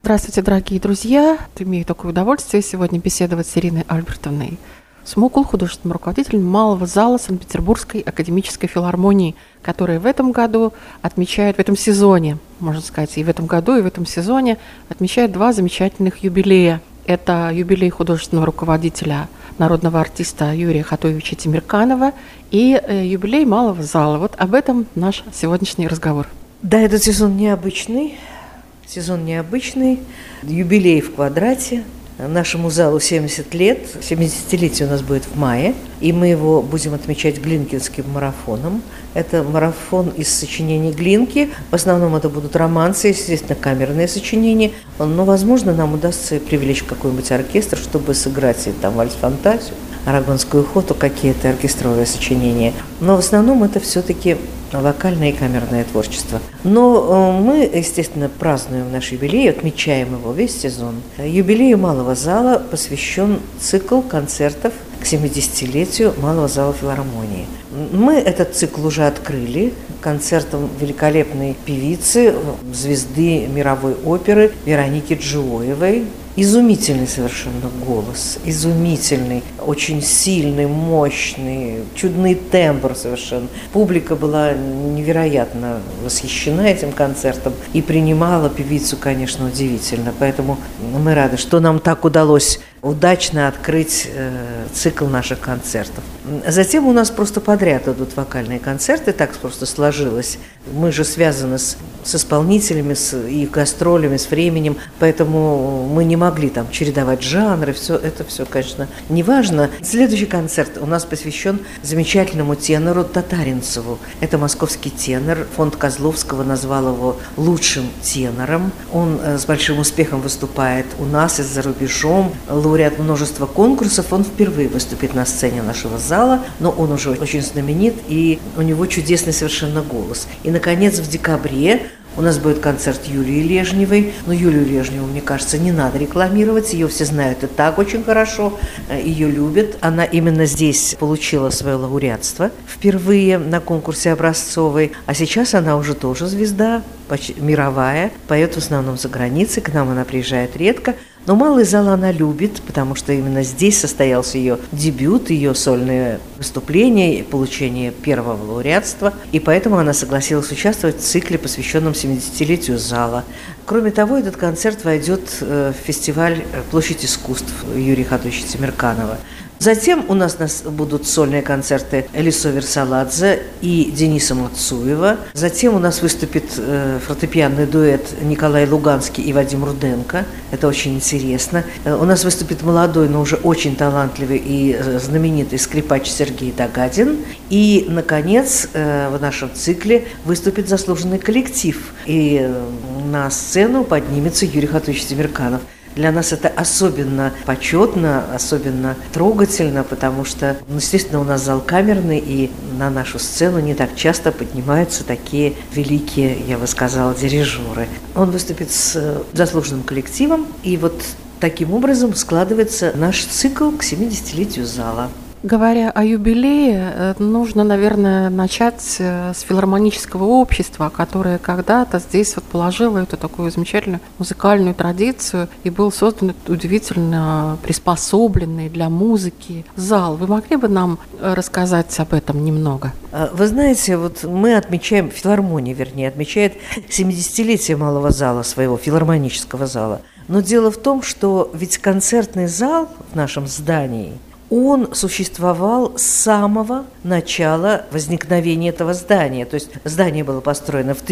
Здравствуйте, дорогие друзья! Имею такое удовольствие сегодня беседовать с Ириной Альбертовной Смукул, художественным руководителем Малого зала Санкт-Петербургской академической филармонии, которая в этом году отмечает, в этом сезоне, можно сказать, и в этом году, и в этом сезоне отмечает два замечательных юбилея. Это юбилей художественного руководителя, народного артиста Юрия Хатуевича Темирканова и юбилей Малого зала. Вот об этом наш сегодняшний разговор. Да, этот сезон необычный, юбилей в квадрате. Нашему залу 70 лет, 70-летие у нас будет в мае, и мы его будем отмечать Глинкинским марафоном. Это марафон из сочинений Глинки, в основном это будут романсы, естественно, камерные сочинения, но, возможно, нам удастся привлечь какой-нибудь оркестр, чтобы сыграть там вальс-фантазию, арагонскую охоту, какие-то оркестровые сочинения. Но в основном это все-таки вокальное и камерное творчество. Но мы, естественно, празднуем наш юбилей, отмечаем его весь сезон. Юбилею Малого зала посвящен цикл концертов к 70-летию Малого зала филармонии. Мы этот цикл уже открыли концертом великолепной певицы, звезды мировой оперы Вероники Джиоевой. Изумительный совершенно голос, изумительный, очень сильный, мощный, чудный тембр совершенно. Публика была невероятно восхищена этим концертом и принимала певицу, конечно, удивительно. Поэтому мы рады, что нам так удалось удачно открыть цикл наших концертов. Затем у нас просто подряд идут вокальные концерты, так просто сложилось. Мы же связаны с исполнителями, с их гастролями, с временем, поэтому мы не могли там чередовать жанры, это все, конечно, не важно. Следующий концерт у нас посвящен замечательному тенору Татаринцеву. Это московский тенор, фонд Козловского назвал его лучшим тенором. Он с большим успехом выступает у нас и за рубежом, лауреат множества конкурсов. Он впервые выступит на сцене нашего зала, но он уже очень знаменит, и у него чудесный совершенно голос. И, наконец, в декабре у нас будет концерт Юлии Лежневой. Но Юлию Лежневу, мне кажется, не надо рекламировать. Ее все знают и так очень хорошо. Ее любят. Она именно здесь получила свое лауреатство впервые на конкурсе образцовой. А сейчас она уже тоже звезда мировая. Поет в основном за границей. К нам она приезжает редко. Но Малый зал она любит, потому что именно здесь состоялся ее дебют, ее сольное выступление, получение первого лауреатства. И поэтому она согласилась участвовать в цикле, посвященном 70-летию зала. Кроме того, этот концерт войдет в фестиваль «Площадь искусств» Юрия Хатуевича Темирканова. Затем у нас будут сольные концерты Элисо Версаладзе и Дениса Мацуева. Затем у нас выступит фортепианный дуэт Николай Луганский и Вадим Руденко. Это очень интересно. У нас выступит молодой, но уже очень талантливый и знаменитый скрипач Сергей Дагадин. И, наконец, в нашем цикле выступит заслуженный коллектив. И на сцену поднимется Юрий Хатуевич Темирканов. Для нас это особенно почетно, особенно трогательно, потому что, естественно, у нас зал камерный, и на нашу сцену не так часто поднимаются такие великие, я бы сказала, дирижеры. Он выступит с заслуженным коллективом, и вот таким образом складывается наш цикл к 70-летию зала. Говоря о юбилее, нужно, наверное, начать с филармонического общества, которое когда-то здесь вот положило эту такую замечательную музыкальную традицию, и был создан удивительно приспособленный для музыки зал. Вы могли бы нам рассказать об этом немного? Вы знаете, вот мы отмечаем, филармония, отмечает 70-летие Малого зала, своего филармонического зала. Но дело в том, что ведь концертный зал в нашем здании, он существовал с самого начала возникновения этого здания. То есть здание было построено в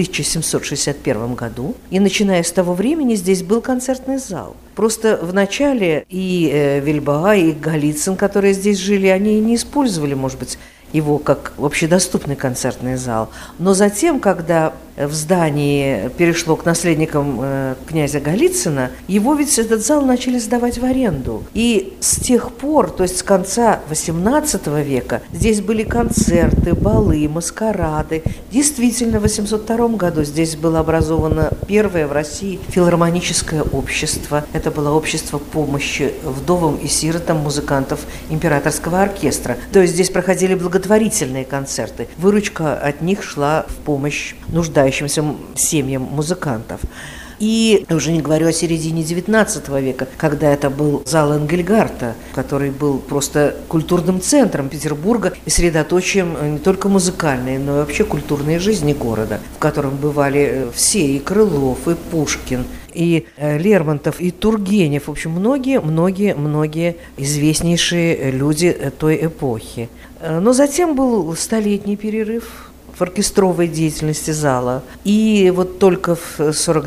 1761 году, и начиная с того времени здесь был концертный зал. Просто в начале и Вильбаа, и Голицын, которые здесь жили, они не использовали, может быть, его как общедоступный концертный зал. Но затем, когда в здании перешло к наследникам князя Голицына, его ведь этот зал начали сдавать в аренду. И с тех пор, то есть с конца XVIII века, здесь были концерты, балы, маскарады. Действительно, в 1802 году здесь было образовано первое в России филармоническое общество. Это было общество помощи вдовам и сиротам музыкантов императорского оркестра. То есть здесь проходили благотворительные концерты. Выручка от них шла в помощь нуждающимся семьям музыкантов. И уже не говорю о середине XIX века, когда это был зал Энгельгарта, который был просто культурным центром Петербурга и средоточием не только музыкальной, но и вообще культурной жизни города, в котором бывали все, и Крылов, и Пушкин, и Лермонтов, и Тургенев, в общем, многие известнейшие люди той эпохи. Но затем был столетний перерыв в оркестровой деятельности зала. И вот только в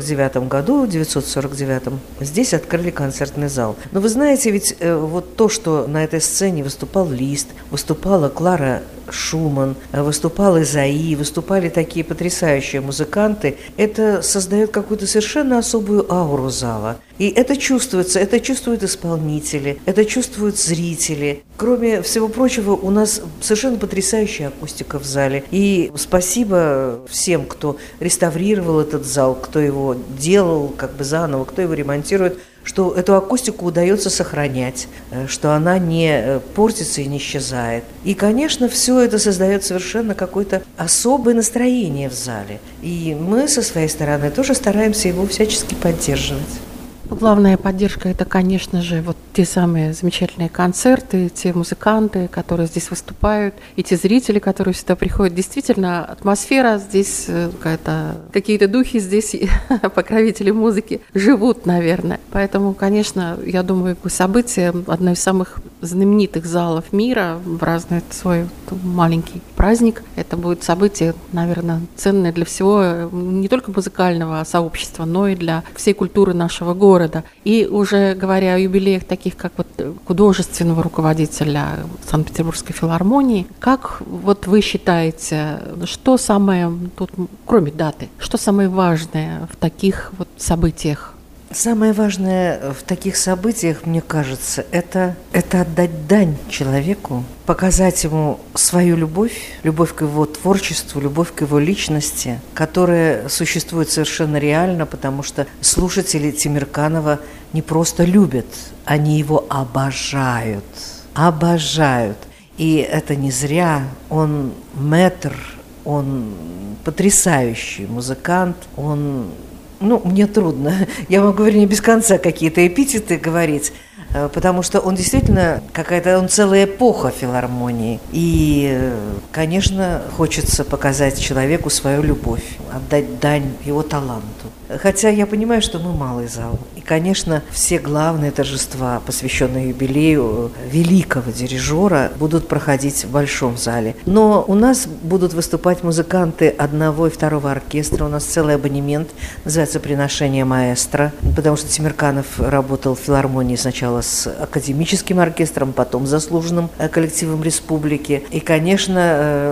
1949 здесь открыли концертный зал. Но вы знаете, ведь вот то, что на этой сцене выступал Лист, выступала Клара Шуман, выступал Изаи, выступали такие потрясающие музыканты, это создает какую-то совершенно особую ауру зала. И это чувствуется, это чувствуют исполнители, это чувствуют зрители. Кроме всего прочего, у нас совершенно потрясающая акустика в зале. И спасибо всем, кто реставрировал этот зал, кто его делал как бы заново, кто его ремонтирует, что эту акустику удается сохранять, что она не портится и не исчезает. И, конечно, все это создает совершенно какое-то особое настроение в зале. И мы со своей стороны тоже стараемся его всячески поддерживать. Главная поддержка – это, конечно же, вот те самые замечательные концерты, те музыканты, которые здесь выступают, и те зрители, которые сюда приходят. Действительно, атмосфера здесь, какие-то духи здесь, покровители музыки, живут, наверное. Поэтому, конечно, я думаю, событие, одно из самых знаменитых залов мира, в разный свой маленький праздник, это будет событие, наверное, ценное для всего, не только музыкального сообщества, но и для всей культуры нашего города. И уже говоря о юбилеях таких, как вот художественного руководителя Санкт-Петербургской филармонии, как вот вы считаете, что самое, тут, кроме даты, что самое важное в таких вот событиях? Самое важное в таких событиях, мне кажется, это отдать дань человеку, показать ему свою любовь к его творчеству, любовь к его личности, которая существует совершенно реально, потому что слушатели Темирканова не просто любят, они его обожают. И это не зря, он мэтр, он потрясающий музыкант, мне трудно. Я могу, вернее, без конца какие-то эпитеты говорить, потому что он действительно он целая эпоха филармонии. И, конечно, хочется показать человеку свою любовь, отдать дань его таланту. Хотя я понимаю, что мы малый зал. И, конечно, все главные торжества, посвященные юбилею великого дирижера, будут проходить в большом зале. Но у нас будут выступать музыканты одного и второго оркестра. У нас целый абонемент, называется «Приношение маэстро», потому что Темирканов работал в филармонии сначала с академическим оркестром, потом с заслуженным коллективом республики. И, конечно,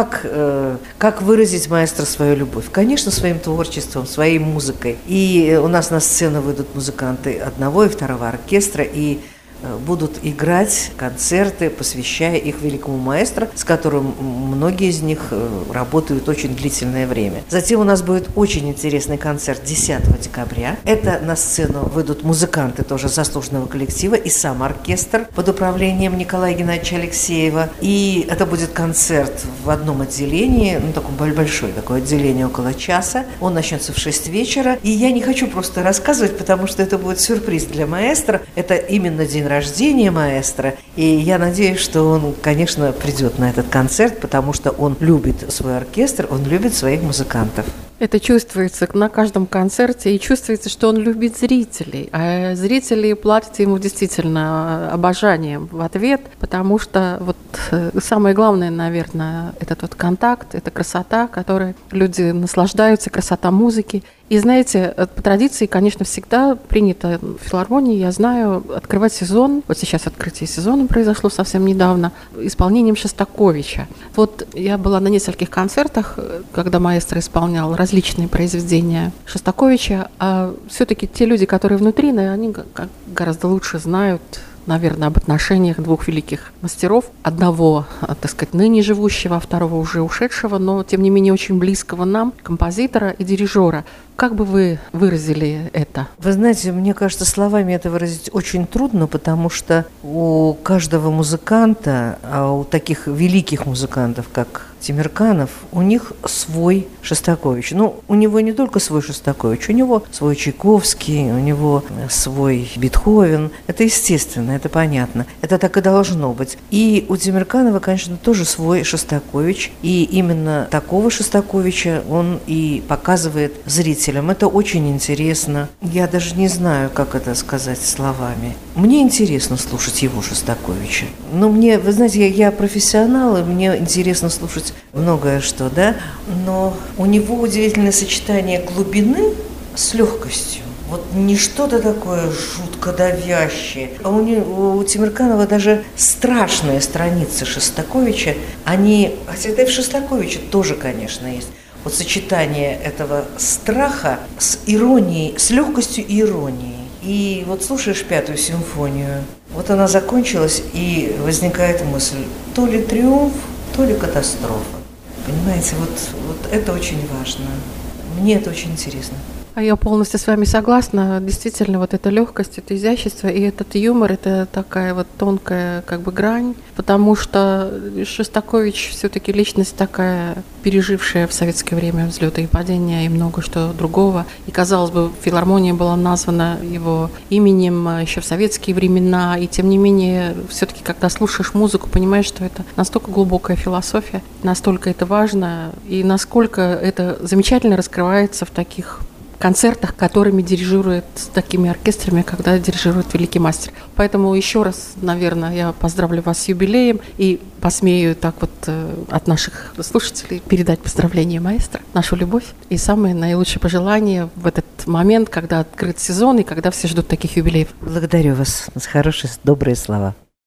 как выразить маэстро свою любовь? Конечно, своим творчеством, своей музыкой. И у нас на сцену выйдут музыканты одного и второго оркестра и будут играть концерты, посвящая их великому маэстро, с которым многие из них работают очень длительное время. Затем у нас будет очень интересный концерт 10 декабря. Это на сцену выйдут музыканты тоже заслуженного коллектива и сам оркестр под управлением Николая Геннадьевича Алексеева. И это будет концерт в одном отделении, такое большое такое отделение, около часа. Он начнется в 6 вечера. И я не хочу просто рассказывать, потому что это будет сюрприз для маэстро. Это именно день рождения маэстро. И я надеюсь, что он, конечно, придет на этот концерт, потому что он любит свой оркестр, он любит своих музыкантов. Это чувствуется на каждом концерте, и чувствуется, что он любит зрителей. А зрители платят ему действительно обожанием в ответ, потому что вот самое главное, наверное, это тот контакт, это красота, которой люди наслаждаются, красота музыки. И знаете, по традиции, конечно, всегда принято в филармонии, я знаю, открывать сезон, вот сейчас открытие сезона произошло совсем недавно, исполнением Шостаковича. Вот я была на нескольких концертах, когда маэстро исполнял различные произведения Шостаковича, а все-таки те люди, которые внутри, они гораздо лучше знают, наверное, об отношениях двух великих мастеров. Одного, так сказать, ныне живущего, а второго уже ушедшего, но, тем не менее, очень близкого нам, композитора и дирижера. Как бы вы выразили это? Вы знаете, мне кажется, словами это выразить очень трудно, потому что у каждого музыканта, а у таких великих музыкантов, как Темирканов, у них свой Шостакович. Ну, у него не только свой Шостакович, у него свой Чайковский, у него свой Бетховен. Это естественно, это понятно. Это так и должно быть. И у Темирканова, конечно, тоже свой Шостакович. И именно такого Шостаковича он и показывает зрителям. Это очень интересно. Я даже не знаю, как это сказать словами. Мне интересно слушать его Шостаковича. Но мне, вы знаете, я профессионал, и мне интересно слушать многое что, да, но у него удивительное сочетание глубины с легкостью. Вот не что-то такое жутко давящее. А у Темирканова даже страшные страницы Шостаковича, хотя это и в Шостаковиче тоже, конечно, есть. Вот сочетание этого страха с иронией, с легкостью и иронией. И вот слушаешь Пятую симфонию, вот она закончилась, и возникает мысль, то ли триумф, то ли катастрофа. Понимаете, вот это очень важно. Мне это очень интересно. А я полностью с вами согласна. Действительно, вот эта легкость, это изящество и этот юмор, это такая вот тонкая как бы грань, потому что Шостакович все-таки личность такая, пережившая в советское время взлеты и падения и много что другого. И, казалось бы, филармония была названа его именем еще в советские времена, и тем не менее, все-таки, когда слушаешь музыку, понимаешь, что это настолько глубокая философия, настолько это важно, и насколько это замечательно раскрывается в таких концертах, которыми дирижирует с такими оркестрами, когда дирижирует великий мастер. Поэтому еще раз, наверное, я поздравлю вас с юбилеем и посмею так вот от наших слушателей передать поздравления маэстро, нашу любовь и самые наилучшие пожелания в этот момент, когда открыт сезон и когда все ждут таких юбилеев. Благодарю вас за хорошие, добрые слова.